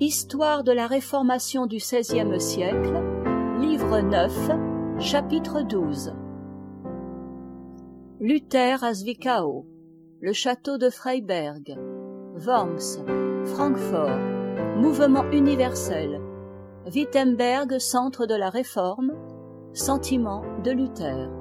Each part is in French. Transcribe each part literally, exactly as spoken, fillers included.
Histoire de la Réformation du seizième siècle, livre neuf, chapitre douze. Luther à Zwickau, le château de Freiberg, Worms, Francfort, mouvement universel, Wittenberg, centre de la Réforme, sentiments de Luther.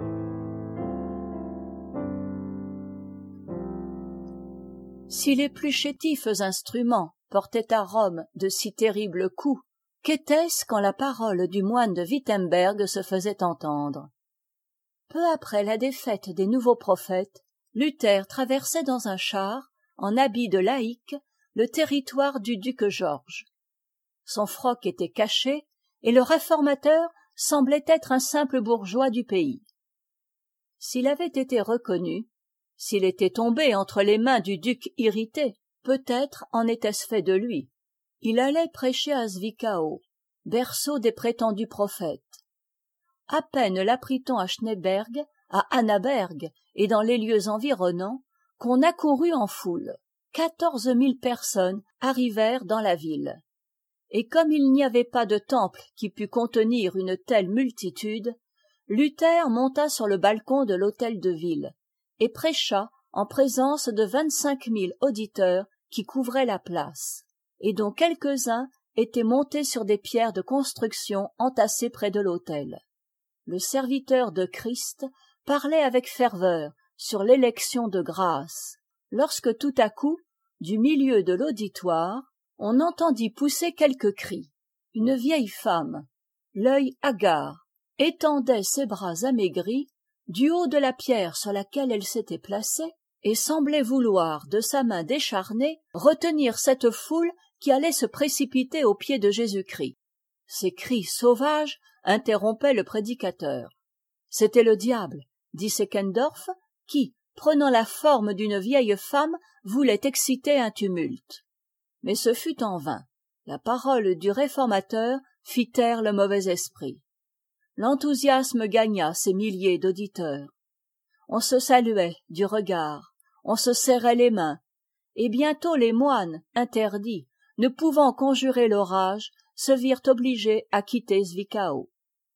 Si les plus chétifs instruments portaient à Rome de si terribles coups, qu'était-ce quand la parole du moine de Wittenberg se faisait entendre? Peu après la défaite des nouveaux prophètes, Luther traversait dans un char, en habit de laïc, le territoire du duc Georges. Son froc était caché, et le réformateur semblait être un simple bourgeois du pays. S'il avait été reconnu, s'il était tombé entre les mains du duc irrité, peut-être en était-ce fait de lui. Il allait prêcher à Zwickau, berceau des prétendus prophètes. À peine l'apprit-on à Schneeberg, à Annaberg et dans les lieux environnants, qu'on accourut en foule. Quatorze mille personnes arrivèrent dans la ville. Et comme il n'y avait pas de temple qui pût contenir une telle multitude, Luther monta sur le balcon de l'hôtel de ville et prêcha en présence de vingt-cinq mille auditeurs qui couvraient la place, et dont quelques-uns étaient montés sur des pierres de construction entassées près de l'autel. Le serviteur de Christ parlait avec ferveur sur l'élection de grâce, lorsque tout à coup, du milieu de l'auditoire, on entendit pousser quelques cris. Une vieille femme, l'œil hagard, étendait ses bras amaigris du haut de la pierre sur laquelle elle s'était placée, et semblait vouloir, de sa main décharnée, retenir cette foule qui allait se précipiter aux pieds de Jésus-Christ. Ces cris sauvages interrompaient le prédicateur. C'était le diable, dit Seckendorf, qui, prenant la forme d'une vieille femme, voulait exciter un tumulte. Mais ce fut en vain. La parole du réformateur fit taire le mauvais esprit. L'enthousiasme gagna ces milliers d'auditeurs. On se saluait du regard, on se serrait les mains, et bientôt les moines, interdits, ne pouvant conjurer l'orage, se virent obligés à quitter Zwickau.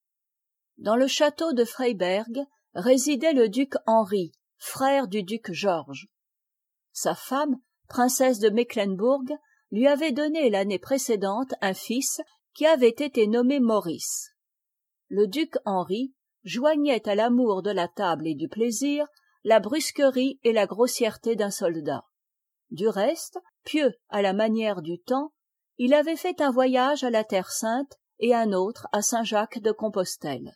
Dans le château de Freiberg résidait le duc Henri, frère du duc Georges. Sa femme, princesse de Mecklembourg, lui avait donné l'année précédente un fils qui avait été nommé Maurice. Le duc Henri joignait à l'amour de la table et du plaisir la brusquerie et la grossièreté d'un soldat. Du reste, pieux à la manière du temps, il avait fait un voyage à la Terre Sainte et un autre à Saint-Jacques de Compostelle.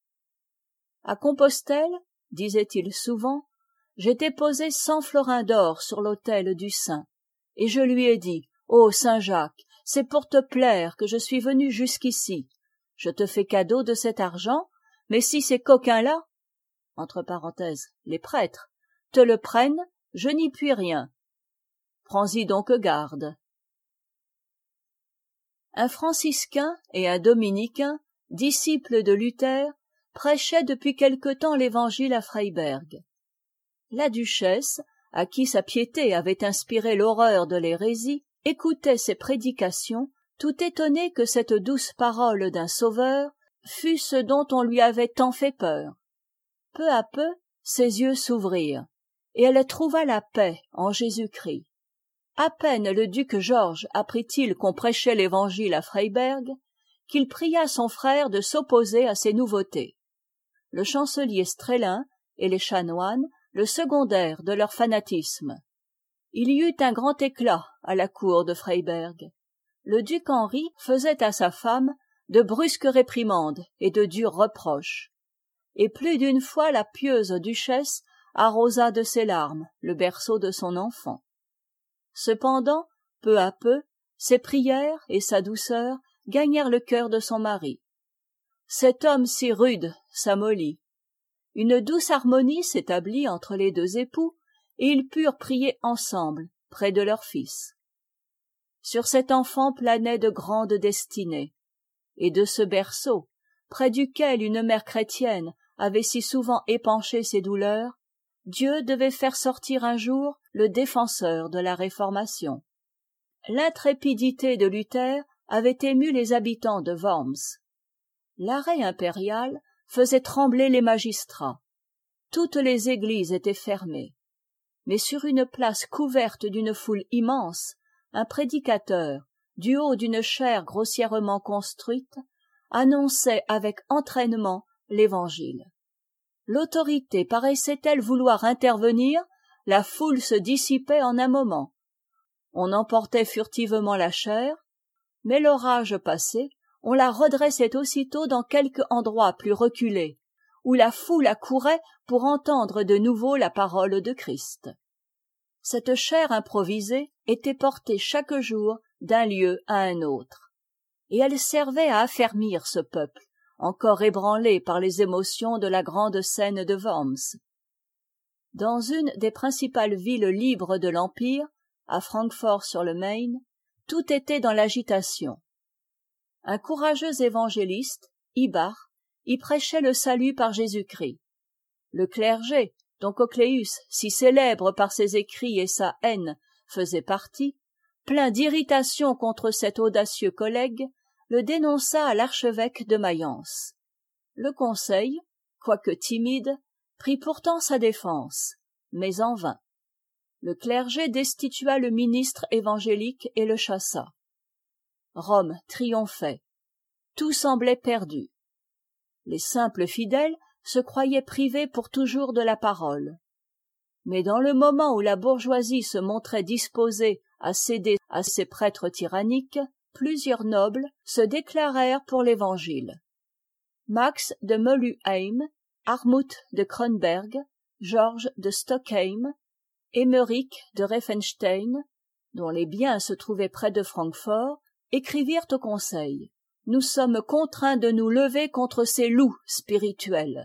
À Compostelle, disait-il souvent, j'étais posé cent florins d'or sur l'autel du saint, et je lui ai dit, ô Saint-Jacques, c'est pour te plaire que je suis venu jusqu'ici. Je te fais cadeau de cet argent, mais si ces coquins-là, entre parenthèses, les prêtres, te le prennent, je n'y puis rien. Prends-y donc garde. Un franciscain et un dominicain, disciples de Luther, prêchaient depuis quelque temps l'évangile à Freiberg. La duchesse, à qui sa piété avait inspiré l'horreur de l'hérésie, écoutait ses prédications, tout étonnée que cette douce parole d'un sauveur fût ce dont on lui avait tant fait peur. Peu à peu, ses yeux s'ouvrirent, et elle trouva la paix en Jésus-Christ. À peine le duc Georges apprit-il qu'on prêchait l'évangile à Freiberg, qu'il pria son frère de s'opposer à ces nouveautés. Le chancelier Strélin et les chanoines le secondèrent de leur fanatisme. Il y eut un grand éclat à la cour de Freiberg. Le duc Henri faisait à sa femme de brusques réprimandes et de durs reproches. Et plus d'une fois la pieuse duchesse arrosa de ses larmes le berceau de son enfant. Cependant, peu à peu, ses prières et sa douceur gagnèrent le cœur de son mari. Cet homme si rude s'amollit. Une douce harmonie s'établit entre les deux époux, et ils purent prier ensemble près de leur fils. Sur cet enfant planaient de grandes destinées, et de ce berceau, près duquel une mère chrétienne avait si souvent épanché ses douleurs, Dieu devait faire sortir un jour le défenseur de la Réformation. L'intrépidité de Luther avait ému les habitants de Worms. L'arrêt impérial faisait trembler les magistrats. Toutes les églises étaient fermées. Mais sur une place couverte d'une foule immense, un prédicateur, du haut d'une chaire grossièrement construite, annonçait avec entraînement l'Évangile. L'autorité paraissait-elle vouloir intervenir, la foule se dissipait en un moment. On emportait furtivement la chaire, mais l'orage passé, on la redressait aussitôt dans quelque endroit plus reculé, où la foule accourait pour entendre de nouveau la parole de Christ. Cette chaire improvisée était portée chaque jour d'un lieu à un autre, et elle servait à affermir ce peuple, encore ébranlé par les émotions de la grande scène de Worms. Dans une des principales villes libres de l'Empire, à Francfort-sur-le-Main, tout était dans l'agitation. Un courageux évangéliste, Ibach, y prêchait le salut par Jésus-Christ. Le clergé, dont Coccléus, si célèbre par ses écrits et sa haine, faisait partie, plein d'irritation contre cet audacieux collègue, le dénonça à l'archevêque de Mayence. Le conseil, quoique timide, prit pourtant sa défense, mais en vain. Le clergé destitua le ministre évangélique et le chassa. Rome triomphait. Tout semblait perdu. Les simples fidèles se croyaient privés pour toujours de la parole. Mais dans le moment où la bourgeoisie se montrait disposée à céder à ses prêtres tyranniques, plusieurs nobles se déclarèrent pour l'Évangile. Max de Mölluheim, Armut de Kronberg, Georges de Stockheim, Émeric de Riefenstein, dont les biens se trouvaient près de Francfort, écrivirent au conseil « Nous sommes contraints de nous lever contre ces loups spirituels ».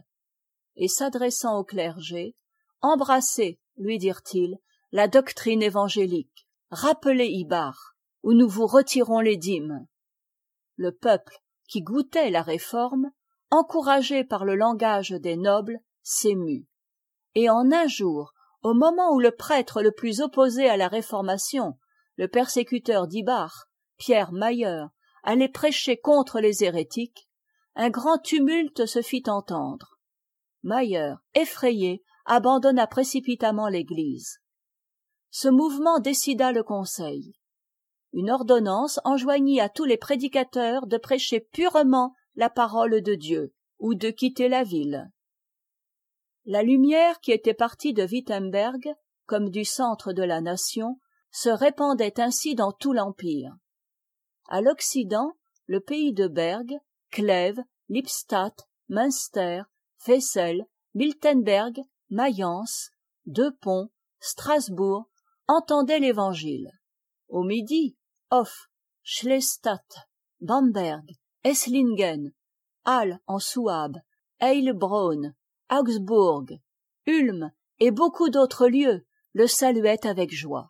Et s'adressant au clergé, « Embrassez, lui dirent-ils, la doctrine évangélique, rappelez Ibach, ou nous vous retirons les dîmes. » Le peuple, qui goûtait la réforme, encouragé par le langage des nobles, s'émut. Et en un jour, au moment où le prêtre le plus opposé à la réformation, le persécuteur d'Ibach, Pierre Mayer, allait prêcher contre les hérétiques, un grand tumulte se fit entendre. Mayer, effrayé, abandonna précipitamment l'église. Ce mouvement décida le conseil. Une ordonnance enjoignit à tous les prédicateurs de prêcher purement la parole de Dieu, ou de quitter la ville. La lumière qui était partie de Wittenberg, comme du centre de la nation, se répandait ainsi dans tout l'Empire. À l'Occident, le pays de Berg, Clèves, Lippstadt, Münster, Wesel, Miltenberg, Mayence, Deux-Ponts, Strasbourg entendaient l'Évangile. Au midi, Hof, Schlestadt, Bamberg, Esslingen, Halle en Souabe, Heilbronn, Augsbourg, Ulm et beaucoup d'autres lieux le saluaient avec joie.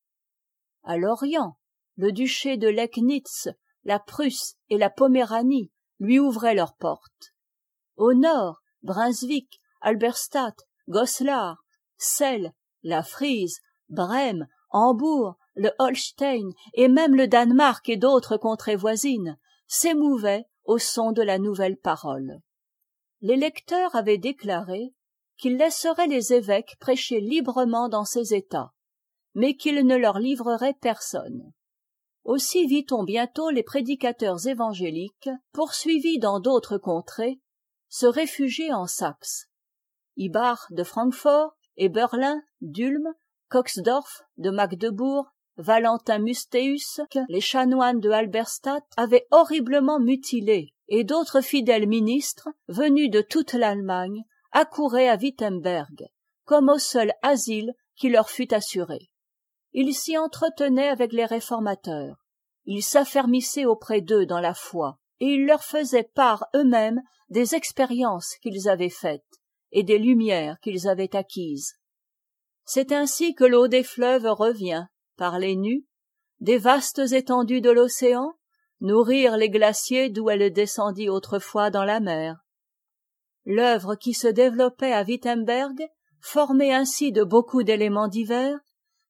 À l'Orient, le duché de Lecknitz, la Prusse et la Poméranie lui ouvraient leurs portes. Au nord, Brunswick, Halberstadt, Goslar, Celle, la Frise, Brême, Hambourg, le Holstein et même le Danemark et d'autres contrées voisines s'émouvaient au son de la nouvelle parole. Les lecteurs avaient déclaré qu'ils laisseraient les évêques prêcher librement dans ces États, mais qu'ils ne leur livreraient personne. Aussi vit-on bientôt les prédicateurs évangéliques, poursuivis dans d'autres contrées, se réfugier en Saxe. Ibach de Francfort, Eberlin d'Ulm, Coxdorf de Magdebourg, Valentin Mustéus, les chanoines de Halberstadt avaient horriblement mutilé, et d'autres fidèles ministres, venus de toute l'Allemagne, accouraient à Wittenberg, comme au seul asile qui leur fut assuré. Ils s'y entretenaient avec les réformateurs, ils s'affermissaient auprès d'eux dans la foi, et ils leur faisaient part eux-mêmes des expériences qu'ils avaient faites et des lumières qu'ils avaient acquises. C'est ainsi que l'eau des fleuves revient, par les nues, des vastes étendues de l'océan, nourrir les glaciers d'où elle descendit autrefois dans la mer. L'œuvre qui se développait à Wittenberg, formée ainsi de beaucoup d'éléments divers,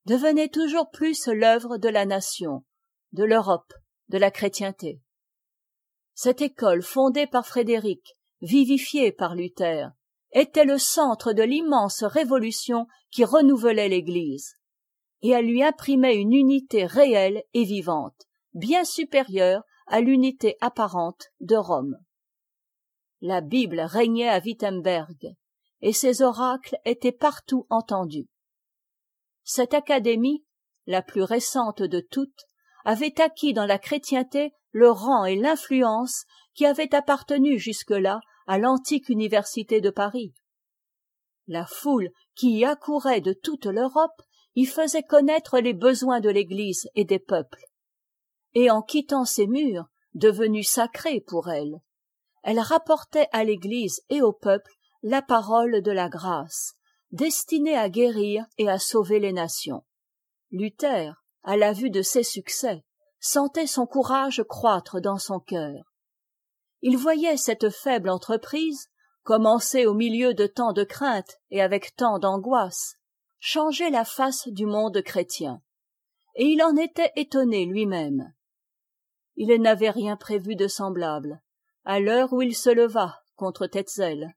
devenait toujours plus l'œuvre de la nation, de l'Europe, de la chrétienté. Cette école fondée par Frédéric, vivifiée par Luther, était le centre de l'immense révolution qui renouvelait l'Église, et elle lui imprimait une unité réelle et vivante, bien supérieure à l'unité apparente de Rome. La Bible régnait à Wittemberg, et ses oracles étaient partout entendus. Cette académie, la plus récente de toutes, avait acquis dans la chrétienté le rang et l'influence qui avaient appartenu jusque-là à l'antique université de Paris. La foule qui y accourait de toute l'Europe y faisait connaître les besoins de l'Église et des peuples. Et en quittant ces murs, devenus sacrés pour elle, elle rapportait à l'Église et au peuple la parole de la grâce, destinée à guérir et à sauver les nations. Luther, à la vue de ses succès, sentait son courage croître dans son cœur. Il voyait cette faible entreprise, commencée au milieu de tant de craintes et avec tant d'angoisses, changer la face du monde chrétien. Et il en était étonné lui-même. Il n'avait rien prévu de semblable, à l'heure où il se leva contre Tetzel.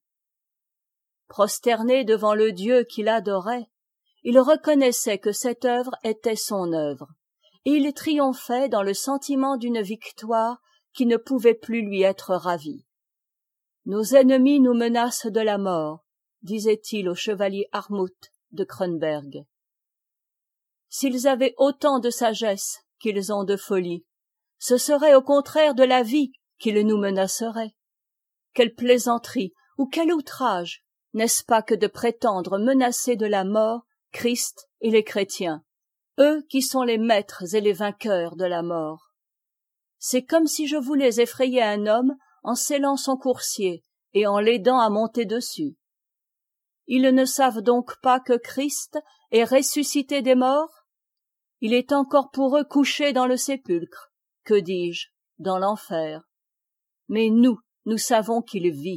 Prosterné devant le Dieu qu'il adorait, il reconnaissait que cette œuvre était son œuvre, et il triomphait dans le sentiment d'une victoire qui ne pouvait plus lui être ravie. « Nos ennemis nous menacent de la mort », disait-il au chevalier Armuth de Kronberg. « S'ils avaient autant de sagesse qu'ils ont de folie, ce serait au contraire de la vie qu'ils nous menaceraient. Quelle plaisanterie ou quel outrage, n'est-ce pas que de prétendre menacer de la mort Christ et les chrétiens, eux qui sont les maîtres et les vainqueurs de la mort. C'est comme si je voulais effrayer un homme en scellant son coursier et en l'aidant à monter dessus. Ils ne savent donc pas que Christ est ressuscité des morts? Il est encore pour eux couché dans le sépulcre, que dis-je, dans l'enfer. Mais nous, nous savons qu'il vit. »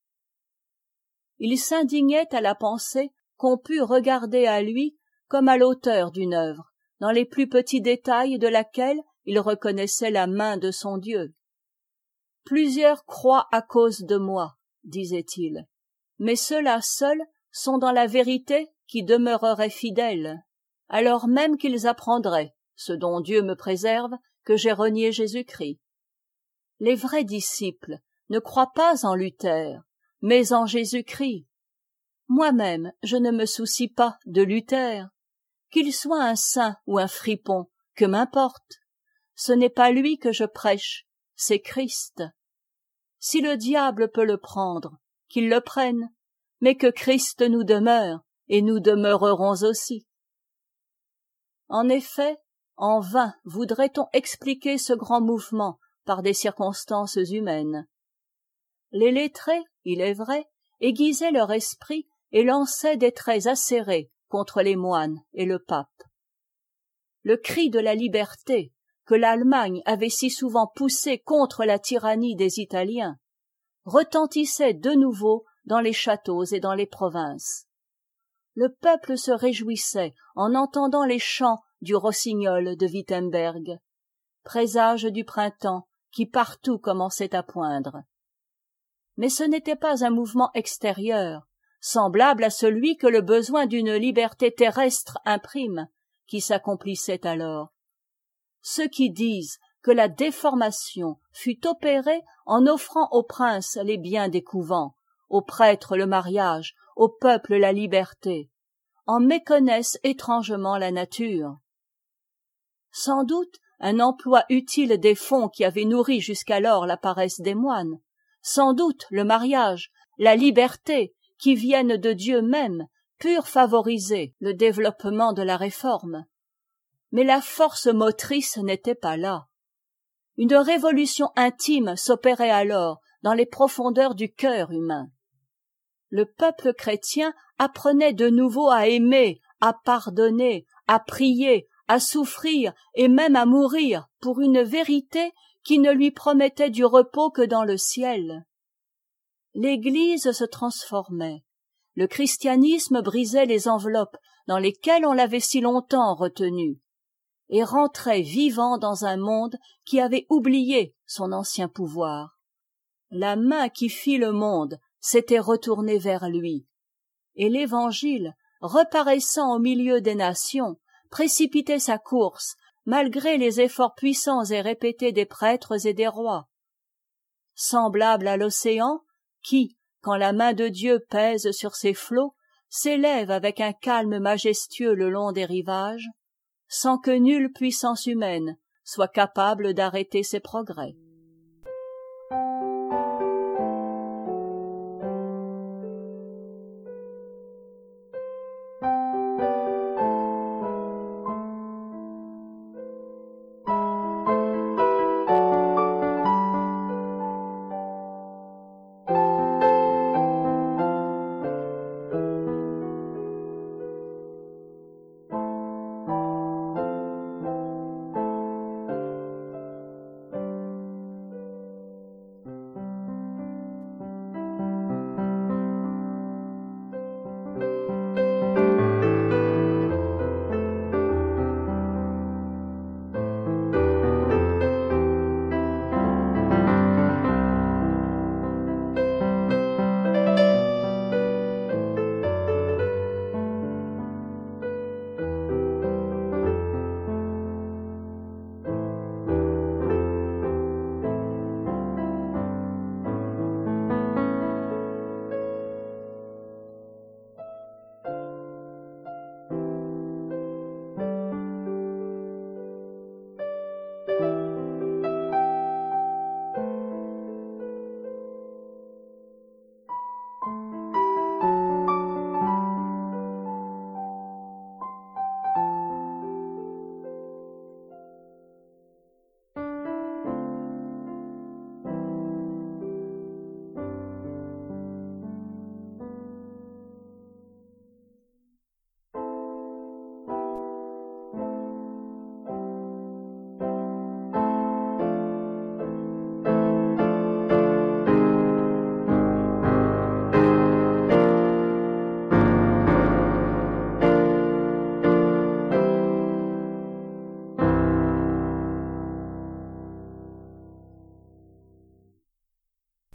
Il s'indignait à la pensée qu'on pût regarder à lui comme à l'auteur d'une œuvre, dans les plus petits détails de laquelle il reconnaissait la main de son Dieu. « Plusieurs croient à cause de moi, » disait-il, « mais ceux-là seuls sont dans la vérité qui demeurerait fidèles, alors même qu'ils apprendraient, ce dont Dieu me préserve, que j'ai renié Jésus-Christ. Les vrais disciples ne croient pas en Luther, mais en Jésus-Christ. Moi-même, je ne me soucie pas de Luther. Qu'il soit un saint ou un fripon, que m'importe. Ce n'est pas lui que je prêche, c'est Christ. Si le diable peut le prendre, qu'il le prenne, mais que Christ nous demeure, et nous demeurerons aussi. En effet, en vain voudrait-on expliquer ce grand mouvement par des circonstances humaines. Les lettrés, il est vrai, aiguisaient leur esprit et lançaient des traits acérés contre les moines et le pape. Le cri de la liberté, que l'Allemagne avait si souvent poussé contre la tyrannie des Italiens, retentissait de nouveau dans les châteaux et dans les provinces. Le peuple se réjouissait en entendant les chants du rossignol de Wittemberg, présage du printemps qui partout commençait à poindre. Mais ce n'était pas un mouvement extérieur, semblable à celui que le besoin d'une liberté terrestre imprime, qui s'accomplissait alors. Ceux qui disent que la déformation fut opérée en offrant aux princes les biens des couvents, aux prêtres le mariage, au peuple la liberté, en méconnaissent étrangement la nature. Sans doute un emploi utile des fonds qui avaient nourri jusqu'alors la paresse des moines, sans doute le mariage, la liberté, qui viennent de Dieu même, purent favoriser le développement de la réforme. Mais la force motrice n'était pas là. Une révolution intime s'opérait alors dans les profondeurs du cœur humain. Le peuple chrétien apprenait de nouveau à aimer, à pardonner, à prier, à souffrir et même à mourir pour une vérité qui ne lui promettait du repos que dans le ciel. L'Église se transformait, le christianisme brisait les enveloppes dans lesquelles on l'avait si longtemps retenu, et rentrait vivant dans un monde qui avait oublié son ancien pouvoir. La main qui fit le monde s'était retournée vers lui, et l'Évangile, reparaissant au milieu des nations, précipitait sa course malgré les efforts puissants et répétés des prêtres et des rois. Semblable à l'océan qui, quand la main de Dieu pèse sur ses flots, s'élève avec un calme majestueux le long des rivages, sans que nulle puissance humaine soit capable d'arrêter ses progrès.